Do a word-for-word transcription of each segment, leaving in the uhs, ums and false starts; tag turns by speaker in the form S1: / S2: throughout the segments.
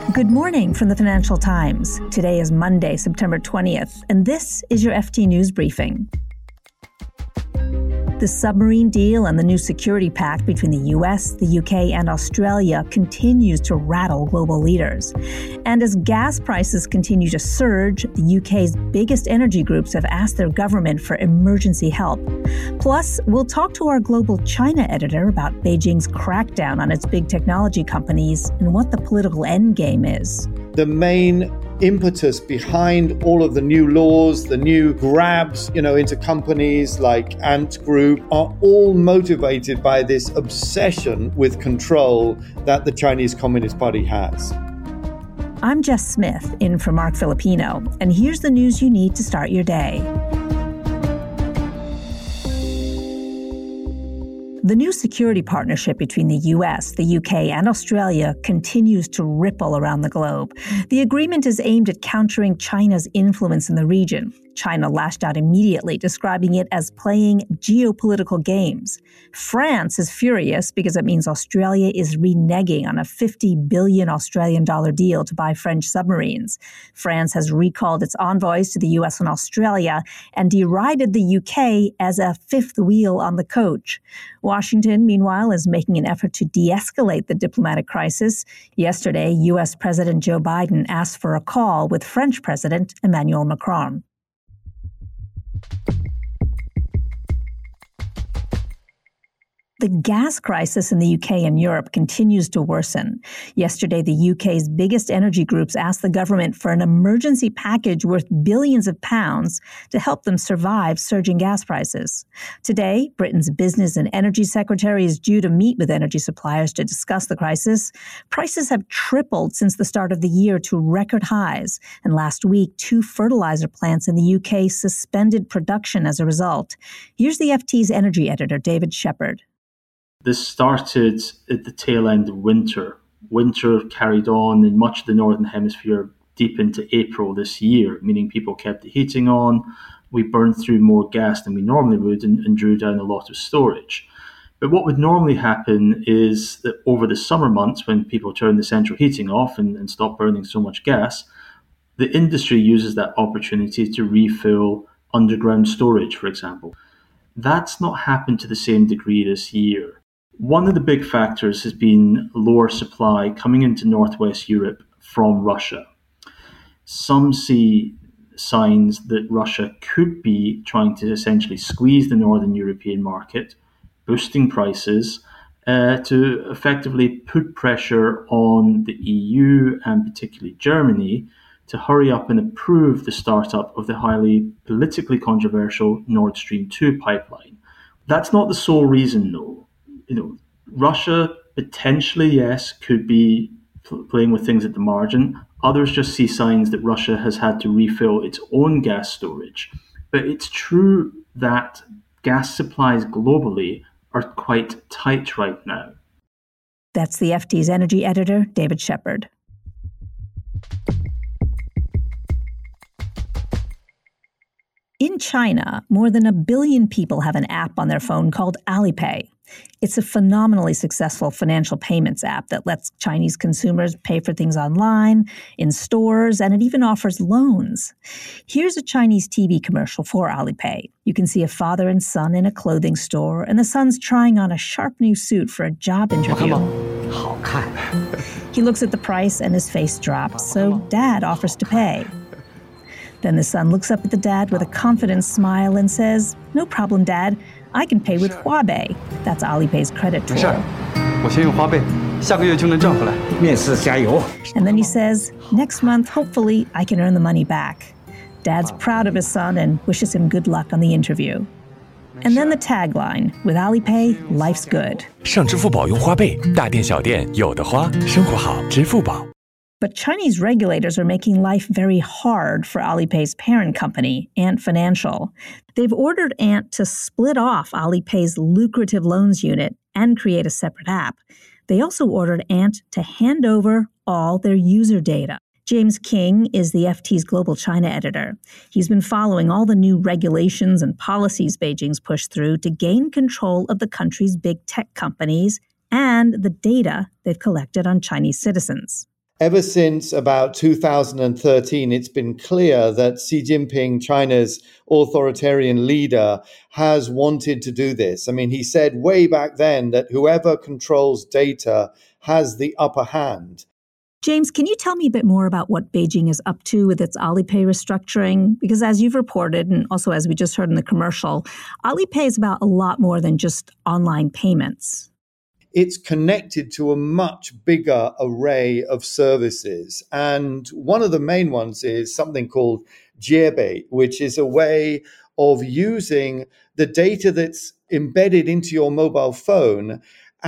S1: Good morning from the Financial Times. Today is Monday, September twentieth, and this is your F T News Briefing. The submarine deal and the new security pact between the U S, the U K, and Australia continues to rattle global leaders. And as gas prices continue to surge, the U K's biggest energy groups have asked their government for emergency help. Plus, we'll talk to our global China editor about Beijing's crackdown on its big technology companies and what the political endgame is.
S2: The main impetus behind all of the new laws, the new grabs, you know, into companies like Ant Group are all motivated by this obsession with control that the Chinese Communist Party has.
S1: I'm Jess Smith, in for Mark Filipino, and here's the news you need to start your day. The new security partnership between the U S, the U K, and Australia continues to ripple around the globe. The agreement is aimed at countering China's influence in the region. China lashed out immediately, describing it as playing geopolitical games. France is furious because it means Australia is reneging on a fifty billion Australian dollar deal to buy French submarines. France has recalled its envoys to the U S and Australia and derided the U K as a fifth wheel on the coach. Washington, meanwhile, is making an effort to de-escalate the diplomatic crisis. Yesterday, U S President Joe Biden asked for a call with French President Emmanuel Macron. The gas crisis in the U K and Europe continues to worsen. Yesterday, the U K's biggest energy groups asked the government for an emergency package worth billions of pounds to help them survive surging gas prices. Today, Britain's Business and Energy Secretary is due to meet with energy suppliers to discuss the crisis. Prices have tripled since the start of the year to record highs, and last week, two fertilizer plants in the U K suspended production as a result. Here's the F T's energy editor, David Shepard.
S3: This started at the tail end of winter. Winter carried on in much of the Northern Hemisphere deep into April this year, meaning people kept the heating on. We burned through more gas than we normally would and, and drew down a lot of storage. But what would normally happen is that over the summer months, when people turn the central heating off and, and stop burning so much gas, the industry uses that opportunity to refill underground storage, for example. That's not happened to the same degree this year. One of the big factors has been lower supply coming into Northwest Europe from Russia. Some see signs that Russia could be trying to essentially squeeze the Northern European market, boosting prices uh, to effectively put pressure on the E U and particularly Germany to hurry up and approve the startup of the highly politically controversial Nord Stream two pipeline. That's not the sole reason, though. You know, Russia potentially, yes, could be pl- playing with things at the margin. Others just see signs that Russia has had to refill its own gas storage. But it's true that gas supplies globally are quite tight right now.
S1: That's the F T's energy editor, David Shepard. In China, more than a billion people have an app on their phone called Alipay. It's a phenomenally successful financial payments app that lets Chinese consumers pay for things online, in stores, and it even offers loans. Here's a Chinese T V commercial for Alipay. You can see a father and son in a clothing store, and the son's trying on a sharp new suit for a job interview. He looks at the price and his face drops, so dad offers to pay. Then the son looks up at the dad with a confident smile and says, "No problem, Dad. I can pay with Huabei." That's Alipay's credit tool. And then he says, "Next month, hopefully, I can earn the money back." Dad's proud of his son and wishes him good luck on the interview. And then the tagline, with Alipay, life's good.
S4: 上支付宝用花呗，大店小店有的花，生活好，支付宝。
S1: But Chinese regulators are making life very hard for Alipay's parent company, Ant Financial. They've ordered Ant to split off Alipay's lucrative loans unit and create a separate app. They also ordered Ant to hand over all their user data. James King is the F T's global China editor. He's been following all the new regulations and policies Beijing's pushed through to gain control of the country's big tech companies and the data they've collected on Chinese citizens.
S2: Ever since about two thousand thirteen, it's been clear that Xi Jinping, China's authoritarian leader, has wanted to do this. I mean, he said way back then that whoever controls data has the upper hand.
S1: James, can you tell me a bit more about what Beijing is up to with its Alipay restructuring? Because as you've reported, and also as we just heard in the commercial, Alipay is about a lot more than just online payments.
S2: It's connected to a much bigger array of services. And one of the main ones is something called Jiebei, which is a way of using the data that's embedded into your mobile phone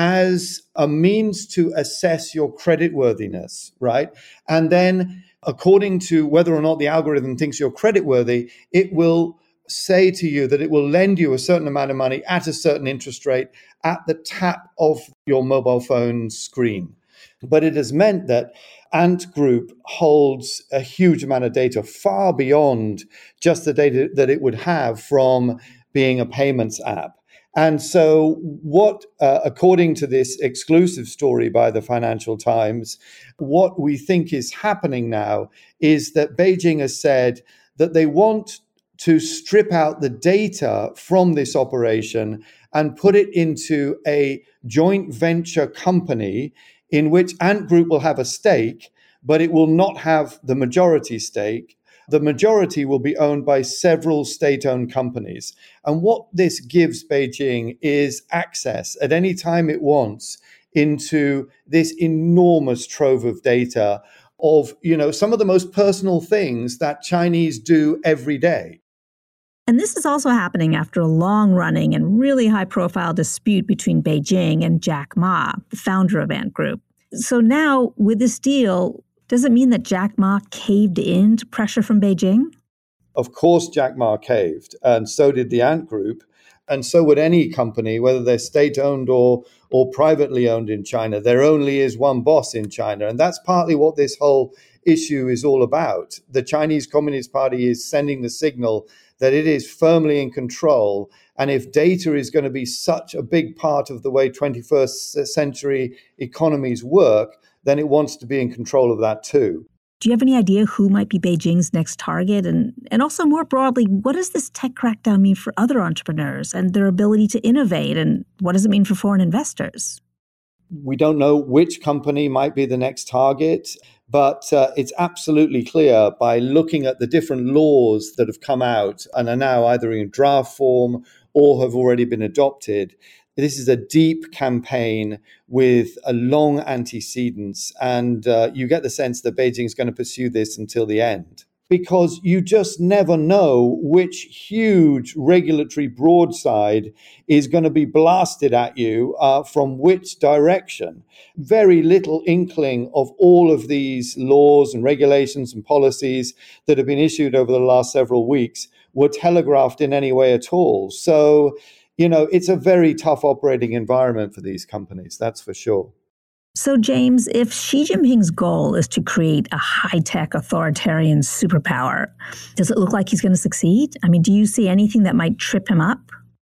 S2: as a means to assess your creditworthiness, right? And then according to whether or not the algorithm thinks you're creditworthy, it will say to you that it will lend you a certain amount of money at a certain interest rate at the tap of your mobile phone screen. But it has meant that Ant Group holds a huge amount of data far beyond just the data that it would have from being a payments app. And so what, uh, according to this exclusive story by the Financial Times, what we think is happening now is that Beijing has said that they want to strip out the data from this operation and put it into a joint venture company in which Ant Group will have a stake, but it will not have the majority stake. The majority will be owned by several state-owned companies. And what this gives Beijing is access at any time it wants into this enormous trove of data of, you know, some of the most personal things that Chinese do every day.
S1: And this is also happening after a long-running and really high-profile dispute between Beijing and Jack Ma, the founder of Ant Group. So now, with this deal, does it mean that Jack Ma caved in to pressure from Beijing?
S2: Of course, Jack Ma caved, and so did the Ant Group. And so would any company, whether they're state-owned or, or privately owned in China. There only is one boss in China. And that's partly what this whole issue is all about. The Chinese Communist Party is sending the signal that it is firmly in control. And if data is going to be such a big part of the way twenty-first century economies work, then it wants to be in control of that too.
S1: Do you have any idea who might be Beijing's next target? And, and also more broadly, what does this tech crackdown mean for other entrepreneurs and their ability to innovate? And what does it mean for foreign investors?
S2: We don't know which company might be the next target, but uh, it's absolutely clear by looking at the different laws that have come out and are now either in draft form or have already been adopted. This is a deep campaign with a long antecedents, and uh, you get the sense that Beijing is going to pursue this until the end. Because you just never know which huge regulatory broadside is going to be blasted at you uh, from which direction. Very little inkling of all of these laws and regulations and policies that have been issued over the last several weeks were telegraphed in any way at all. So, you know, it's a very tough operating environment for these companies, that's for sure.
S1: So, James, if Xi Jinping's goal is to create a high-tech authoritarian superpower, does it look like he's going to succeed? I mean, do you see anything that might trip him up?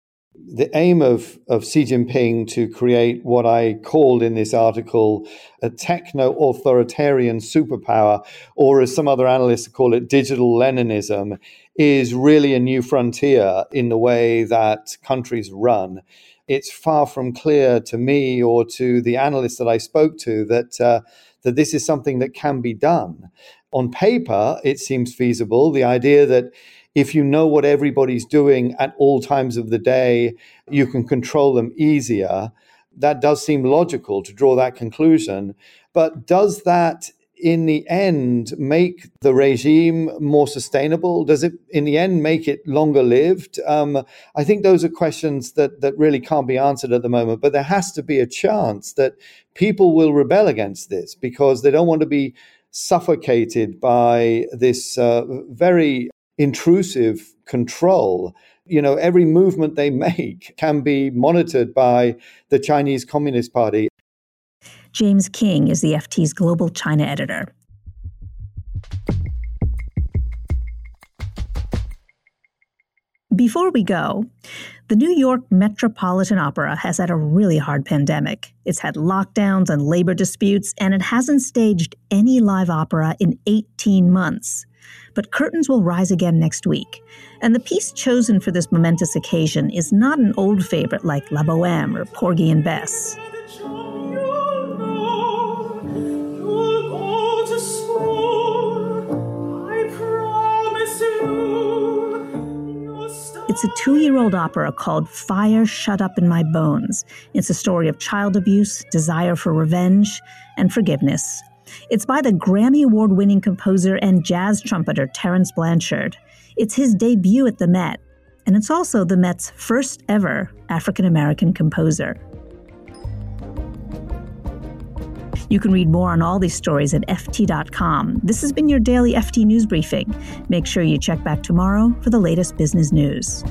S2: The aim of, of Xi Jinping to create what I called in this article a techno-authoritarian superpower, or as some other analysts call it, digital Leninism, is really a new frontier in the way that countries run. It's far from clear to me or to the analysts that I spoke to that uh, that this is something that can be done. On paper, it seems feasible. The idea that if you know what everybody's doing at all times of the day, you can control them easier. That does seem logical to draw that conclusion. But does that in the end make the regime more sustainable? Does it in the end make it longer lived? Um, I think those are questions that, that really can't be answered at the moment, but there has to be a chance that people will rebel against this because they don't want to be suffocated by this uh, very intrusive control. You know, every movement they make can be monitored by the Chinese Communist Party.
S1: James King is the F T's global China editor. Before we go, the New York Metropolitan Opera has had a really hard pandemic. It's had lockdowns and labor disputes, and it hasn't staged any live opera in eighteen months. But curtains will rise again next week. And the piece chosen for this momentous occasion is not an old favorite like La Bohème or Porgy and Bess. It's a two-year-old opera called Fire Shut Up in My Bones. It's a story of child abuse, desire for revenge, and forgiveness. It's by the Grammy Award-winning composer and jazz trumpeter Terence Blanchard. It's his debut at the Met, and it's also the Met's first ever African-American composer. You can read more on all these stories at F T dot com. This has been your daily F T News Briefing. Make sure you check back tomorrow for the latest business news.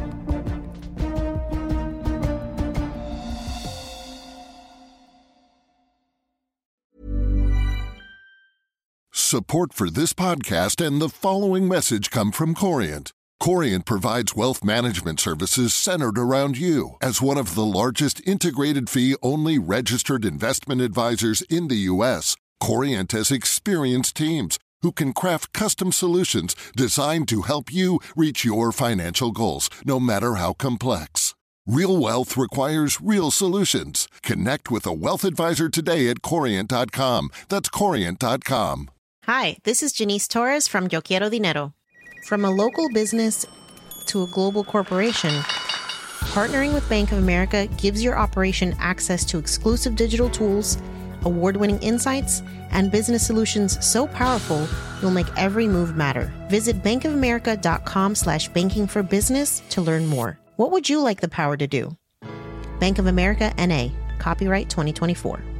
S5: Support for this podcast and the following message come from Corient. Corient provides wealth management services centered around you. As one of the largest integrated fee-only registered investment advisors in the U S, Corient has experienced teams who can craft custom solutions designed to help you reach your financial goals, no matter how complex. Real wealth requires real solutions. Connect with a wealth advisor today at Corient dot com. That's Corient dot com.
S6: Hi, this is Janice Torres from Yo Quiero Dinero. From a local business to a global corporation, partnering with Bank of America gives your operation access to exclusive digital tools, award-winning insights, and business solutions so powerful you'll make every move matter. Visit bankofamerica.com slash banking for business to learn more. What would you like the power to do? Bank of America, N A. Copyright twenty twenty-four.